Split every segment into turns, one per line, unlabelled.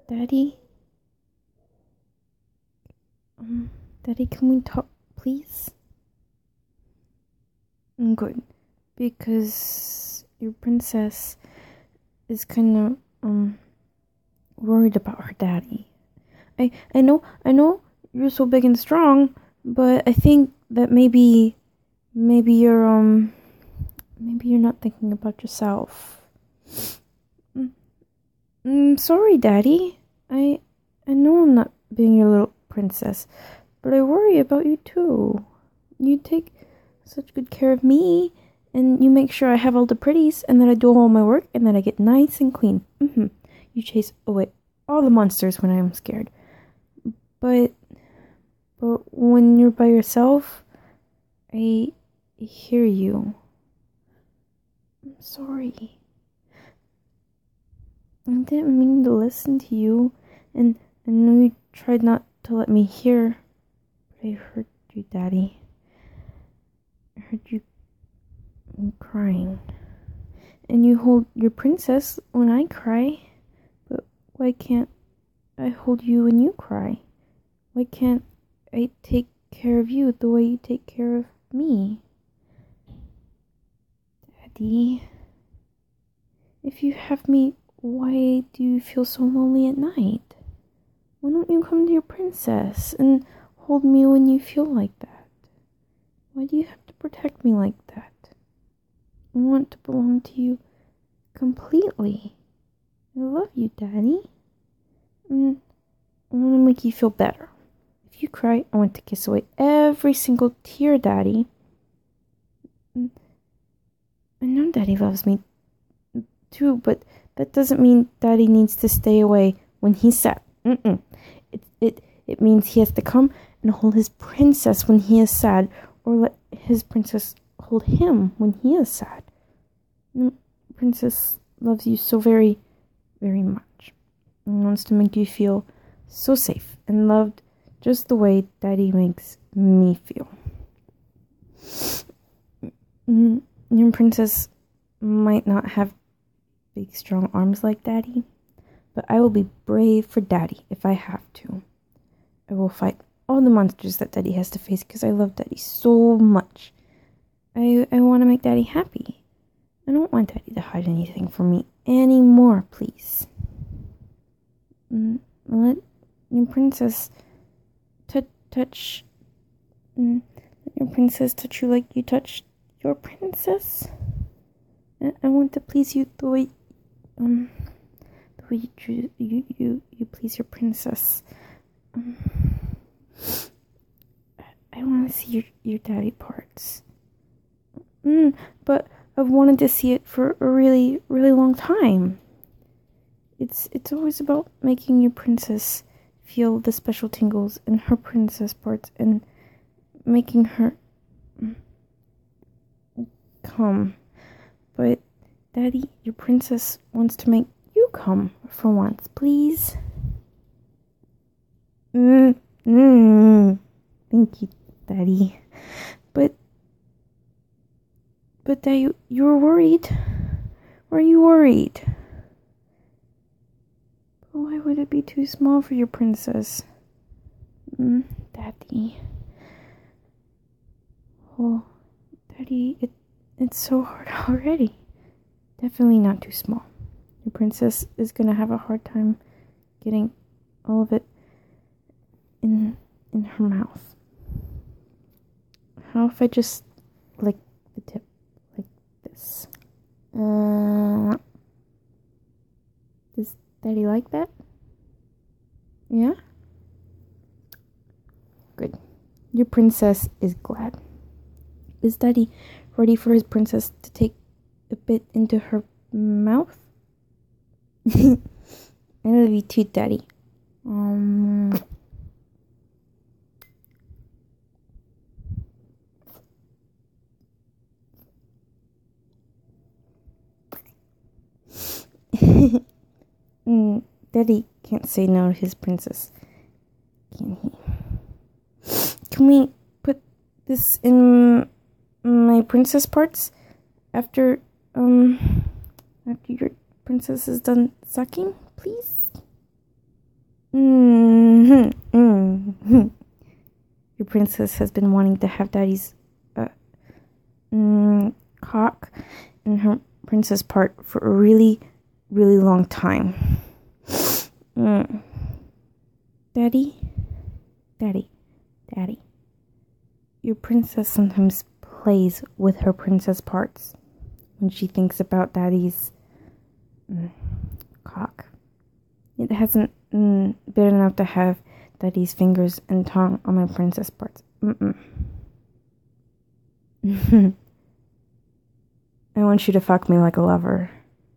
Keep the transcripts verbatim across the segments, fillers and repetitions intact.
Daddy? Um, Daddy, can we talk, please? Good. Because your princess is kind of, um, worried about her daddy. I, I know, I know you're so big and strong, but I think that maybe, maybe you're, um, maybe you're not thinking about yourself. Mm, mm, sorry, Daddy. I, I know I'm not being your little princess, but I worry about you too. You take such good care of me, and you make sure I have all the pretties, and that I do all my work, and that I get nice and clean. Mm-hmm. You chase away all the monsters when I am scared. But, but when you're by yourself, I hear you. I'm sorry. I didn't mean to listen to you, and I know you tried not to let me hear, but I heard you, Daddy. I heard you crying. And you hold your princess when I cry, but why can't I hold you when you cry? Why can't I take care of you the way you take care of me? Daddy, if you have me, why do you feel so lonely at night? Why don't you come to your princess and hold me when you feel like that? Why do you have to protect me like that? I want to belong to you completely. I love you, Daddy. And I want to make you feel better. If you cry, I want to kiss away every single tear, Daddy. And I know Daddy loves me too, but that doesn't mean Daddy needs to stay away when he's sad. Mm-mm. It, it, it means he has to come and hold his princess when he is sad, or let his princess hold him when he is sad. And Princess loves you so very, very much, and wants to make you feel so safe and loved just the way Daddy makes me feel. Your princess might not have big, strong arms like Daddy, but I will be brave for Daddy if I have to. I will fight all the monsters that Daddy has to face because I love Daddy so much. I, I want to make Daddy happy. I don't want Daddy to hide anything from me anymore, please. Mm, let your princess t- touch... Mm, let your princess touch you like you touched your princess. I, I want to please you the way... Um... The way you, you, you, you please your princess. Um, I want to see your, your daddy parts. Mm, but I've wanted to see it for a really, really long time. It's it's always about making your princess feel the special tingles in her princess parts and making her come. But Daddy, your princess wants to make you come for once, please. Mm, mm, thank you, Daddy. But, but Daddy, you were worried. Were you worried? Why would it be too small for your princess? Mm, Daddy. Oh, Daddy, it, it's so hard already. Definitely not too small. Your princess is gonna have a hard time getting all of it in in her mouth. How if I just lick the tip like this? Uh, does Daddy like that? Yeah? Good. Your princess is glad. Is Daddy ready for his princess to take a bit into her mouth? I love you too, Daddy. Um... mm, Daddy can't say no to his princess, can he? Can we put this in my princess parts after um after your princess is done sucking, please? Mm-hmm. Mm-hmm. Your princess has been wanting to have daddy's uh, mm, cock in her princess part for a really, really long time. Mm. Daddy? Daddy. Daddy. Your princess sometimes plays with her princess parts when she thinks about daddy's mm, cock. It hasn't mm, been enough to have daddy's fingers and tongue on my princess parts. Mm-mm. I want you to fuck me like a lover.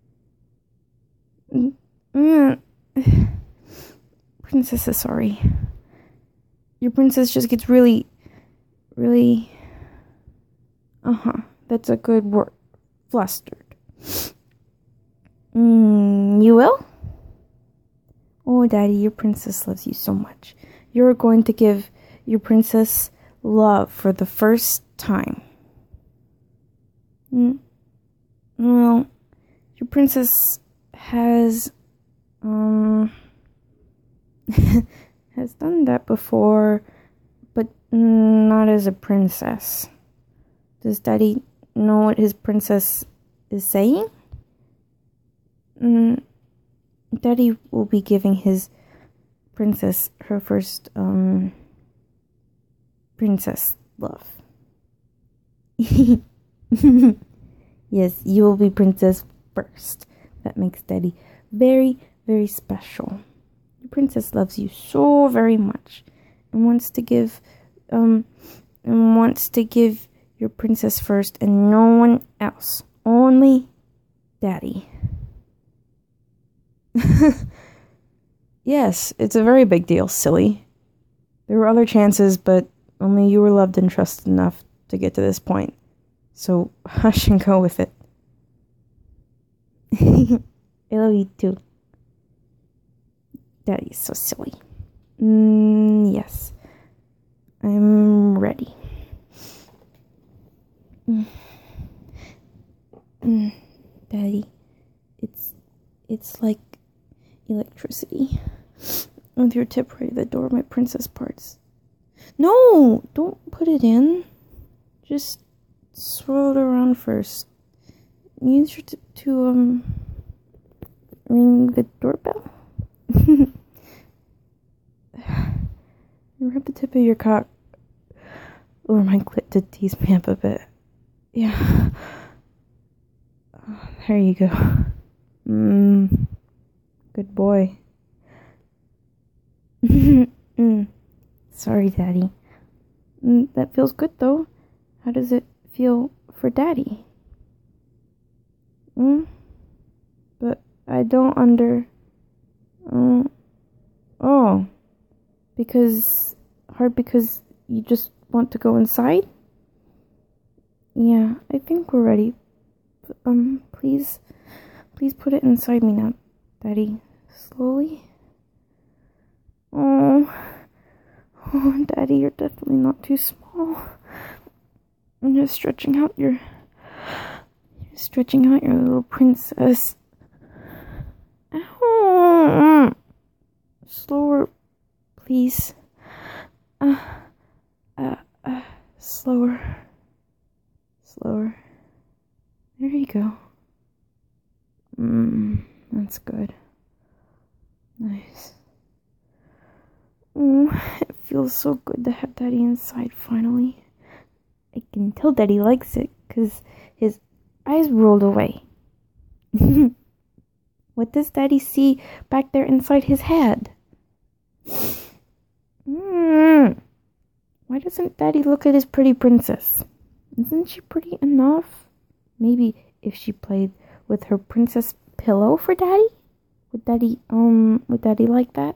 Mm. Princess is sorry. Your princess just gets really, really... Uh-huh. That's a good word. Flustered. Mm, you will? Oh, Daddy, your princess loves you so much. You're going to give your princess love for the first time. Mm. Well, your princess has, um, has done that before, but not as a princess. Does Daddy know what his princess is saying? Mm. Daddy will be giving his princess her first, um, princess love. Yes, you will be princess first. That makes Daddy very, very special. Your princess loves you so very much and wants to give, um, and wants to give your princess first and no one else. Only Daddy. Yes, it's a very big deal, silly. There were other chances, but only you were loved and trusted enough to get to this point. So hush and go with it. I love you too. Daddy's so silly. Mm, yes. I'm ready. Mm. Mm. Daddy, it's it's like electricity. With your tip right at the door of my princess parts. No! Don't put it in. Just swirl it around first. Use your tip to, um, ring the doorbell. Rub the tip of your cock over my clit to tease me up a bit. Yeah. There you go. Mmm. Good boy. mm. Sorry, Daddy. Mm, that feels good, though. How does it feel for Daddy? Mm? But I don't under... Um, oh. Because... Hard because you just want to go inside? Yeah, I think we're ready. Um, please... Please put it inside me now, Daddy. Slowly. Oh, oh, Daddy, you're definitely not too small. And you're stretching out your, you're stretching out your little princess. Ow! Slower, please. Uh, uh, uh, slower, slower. There you go. Mmm, that's good. Nice. Oh, it feels so good to have Daddy inside finally. I can tell Daddy likes it because his eyes rolled away. What does Daddy see back there inside his head? Mm. Why doesn't Daddy look at his pretty princess? Isn't she pretty enough? Maybe if she played with her princess pillow for Daddy? Would Daddy, um, would Daddy like that?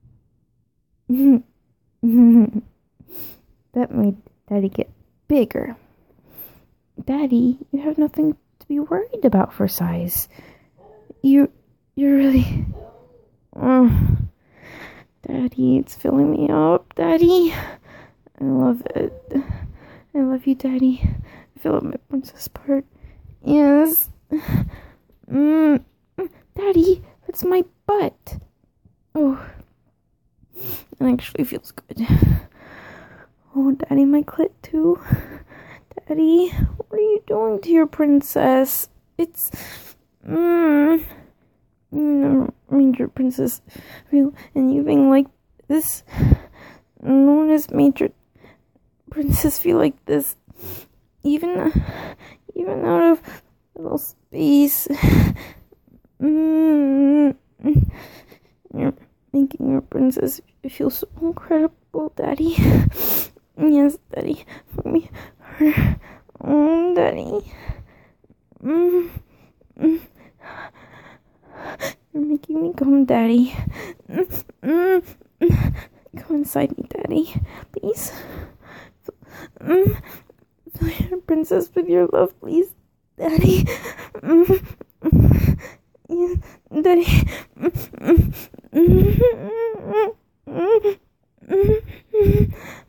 That made Daddy get bigger. Daddy, you have nothing to be worried about for size. You, you're really... Oh, Daddy, it's filling me up, Daddy. I love it. I love you, Daddy. Fill up my princess part. Yes. Mm. Daddy, that's my butt. Oh. actually feels good. Oh, Daddy, my clit too. Daddy, what are you doing to your princess? It's... Mmm... You never made your princess feel anything like this. No one has made your princess feel like this. Even... Even out of little space. Mm. You're making your princess feel so incredible, Daddy. Yes, Daddy. For me, her. Oh, Daddy. Mm. Mm. You're making me come, Daddy. Mm. Mm. Come inside me, Daddy. Please. Mm. Fill your princess with your love, please, Daddy. Mm. Mm. Yeah, Daddy. Mm. Mm. Mm. Mm. Mm.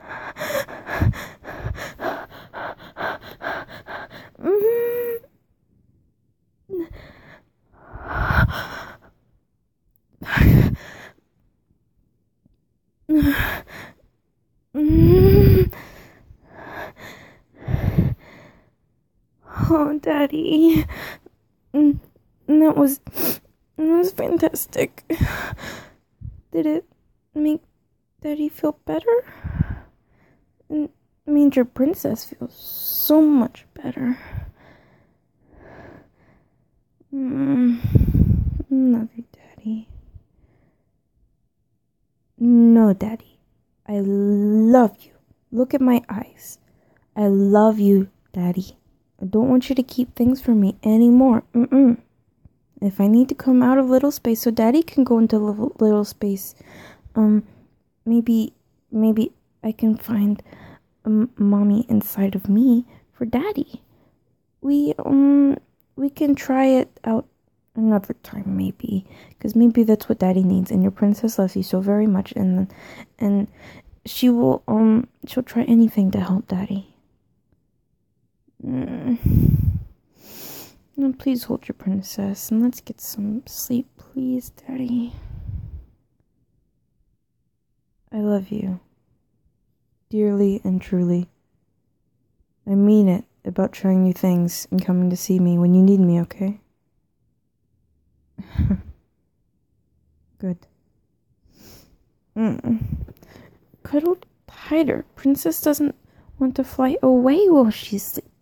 Oh, Daddy. Mm, that was... That was fantastic. Did it make Daddy feel better? It made your princess feel so much better. Mm, love you, Daddy. No, Daddy. I love you. Look at my eyes. I love you, Daddy. I don't want you to keep things from me anymore. Mm-mm. If I need to come out of little space so Daddy can go into little, little space, um, maybe, maybe I can find um, Mommy inside of me for Daddy. We, um, we can try it out another time, maybe, because maybe that's what Daddy needs, and your princess loves you so very much, and, and she will, um, she'll try anything to help Daddy. Mm. Now please hold your princess and let's get some sleep, please, Daddy. I love you. Dearly and truly. I mean it about trying new things and coming to see me when you need me, okay? Good. Mm. Cuddle tighter. Princess doesn't want to fly away while she's sleeping.